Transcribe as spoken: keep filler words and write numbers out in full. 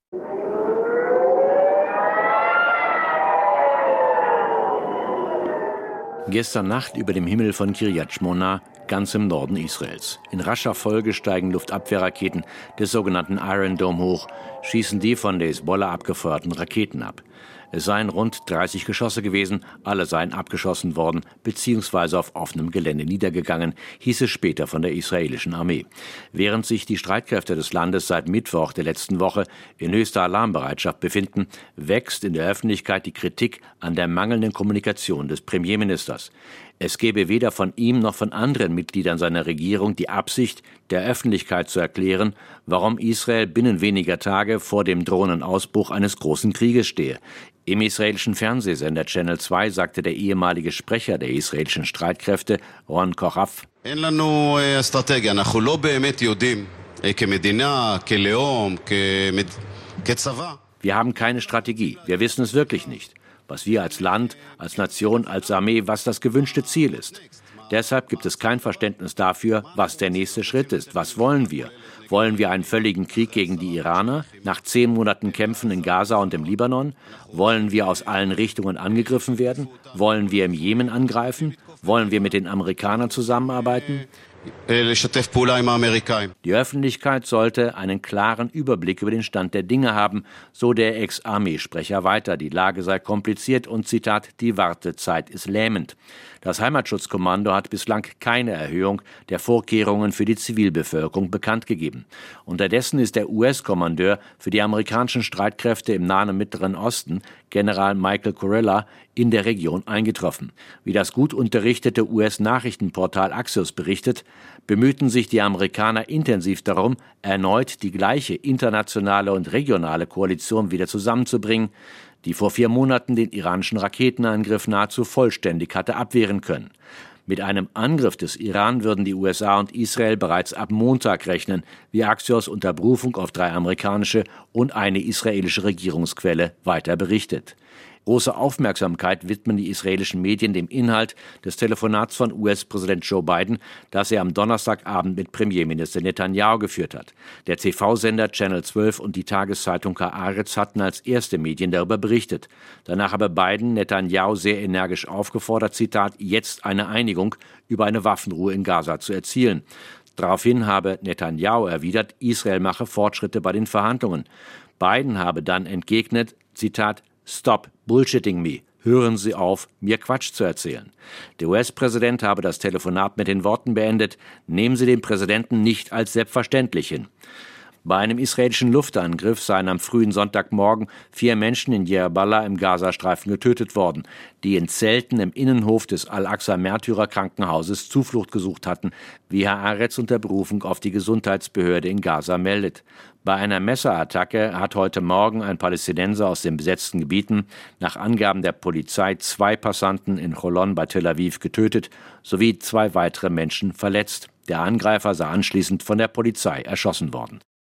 Gestern Nacht über dem Himmel von Kiryat Shmona, ganz im Norden Israels. In rascher Folge steigen Luftabwehrraketen des sogenannten Iron Dome hoch, schießen die von der Hisbollah abgefeuerten Raketen ab. Es seien rund dreißig Geschosse gewesen, alle seien abgeschossen worden bzw. auf offenem Gelände niedergegangen, hieß es später von der israelischen Armee. Während sich die Streitkräfte des Landes seit Mittwoch der letzten Woche in höchster Alarmbereitschaft befinden, wächst in der Öffentlichkeit die Kritik an der mangelnden Kommunikation des Premierministers. Es gebe weder von ihm noch von anderen Mitgliedern seiner Regierung die Absicht, der Öffentlichkeit zu erklären, warum Israel binnen weniger Tage vor dem drohenden Ausbruch eines großen Krieges stehe. Im israelischen Fernsehsender Channel zwei sagte der ehemalige Sprecher der israelischen Streitkräfte, Ron Kochav: אין לנו אסטרטגיה, אנחנו לא באמת יודעים כמדינה, כלאום, כצבא. Wir haben keine Strategie, wir wissen es wirklich nicht, was wir als Land, als Nation, als Armee, was das gewünschte Ziel ist. Deshalb gibt es kein Verständnis dafür, was der nächste Schritt ist. Was wollen wir? Wollen wir einen völligen Krieg gegen die Iraner, nach zehn Monaten Kämpfen in Gaza und im Libanon? Wollen wir aus allen Richtungen angegriffen werden? Wollen wir im Jemen angreifen? Wollen wir mit den Amerikanern zusammenarbeiten? Die Öffentlichkeit sollte einen klaren Überblick über den Stand der Dinge haben, so der Ex-Armeesprecher weiter. Die Lage sei kompliziert und, Zitat, die Wartezeit ist lähmend. Das Heimatschutzkommando hat bislang keine Erhöhung der Vorkehrungen für die Zivilbevölkerung bekannt gegeben. Unterdessen ist der U S-Kommandeur für die amerikanischen Streitkräfte im Nahen und Mittleren Osten, General Michael Kurilla, in der Region eingetroffen. Wie das gut unterrichtete U S-Nachrichtenportal Axios berichtet, bemühten sich die Amerikaner intensiv darum, erneut die gleiche internationale und regionale Koalition wieder zusammenzubringen, die vor vier Monaten den iranischen Raketenangriff nahezu vollständig hatte abwehren können. Mit einem Angriff des Iran würden die U S A und Israel bereits ab Montag rechnen, wie Axios unter Berufung auf drei amerikanische und eine israelische Regierungsquelle weiter berichtet. Große Aufmerksamkeit widmen die israelischen Medien dem Inhalt des Telefonats von U S-Präsident Joe Biden, das er am Donnerstagabend mit Premierminister Netanyahu geführt hat. Der T V-Sender Channel zwölf und die Tageszeitung Haaretz hatten als erste Medien darüber berichtet. Danach habe Biden Netanyahu sehr energisch aufgefordert, Zitat, jetzt eine Einigung über eine Waffenruhe in Gaza zu erzielen. Daraufhin habe Netanyahu erwidert, Israel mache Fortschritte bei den Verhandlungen. Biden habe dann entgegnet, Zitat, Stop bullshitting me. Hören Sie auf, mir Quatsch zu erzählen. Der U S-Präsident habe das Telefonat mit den Worten beendet, nehmen Sie den Präsidenten nicht als selbstverständlich hin. Bei einem israelischen Luftangriff seien am frühen Sonntagmorgen vier Menschen in Jebala im Gazastreifen getötet worden, die in Zelten im Innenhof des Al-Aqsa-Märtyrer-Krankenhauses Zuflucht gesucht hatten, wie Haaretz unter Berufung auf die Gesundheitsbehörde in Gaza meldet. Bei einer Messerattacke hat heute Morgen ein Palästinenser aus den besetzten Gebieten nach Angaben der Polizei zwei Passanten in Cholon bei Tel Aviv getötet sowie zwei weitere Menschen verletzt. Der Angreifer sei anschließend von der Polizei erschossen worden.